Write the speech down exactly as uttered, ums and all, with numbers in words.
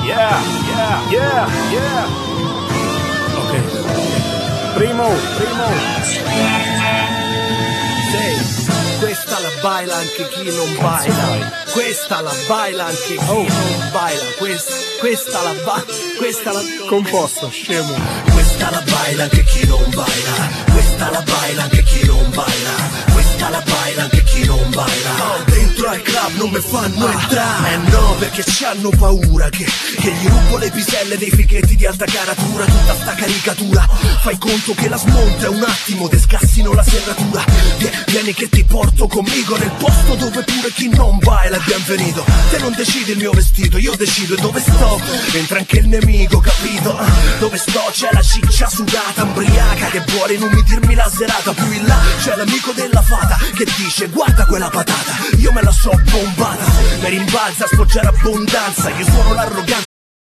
yeah, yeah, yeah, yeah. Ok. Primo, primo. Sei. Questa la baila anche chi non baila. Questa la baila anche chi oh. non baila. Questa, questa la ba, questa la composto, scemo. Questa la baila anche chi non baila. Questa la baila anche chi non baila. Questa la baila anche chi non baila. Oh, dentro al club non mi fanno ah. entrare. Eh no, perché c'hanno paura che, che gli rubo le piselle dei fighetti di alta caratura. Tutta sta caricatura, fai conto che la smonta è un attimo, te scassino la serratura. Vieni che ti porto conmigo nel posto dove pure chi non baila è bienvenuto. Te non decidi il mio vestito, io decido e dove sto entra anche il nemico, capito? Dove sto c'è la ciccia sudata, ubriaca, che vuole non mi dirmi la serata. Più in là c'è l'amico della fata che dice guarda quella patata, io me la so bombata. Mi rimbalza a sfoggiare abbondanza, io sono l'arroganza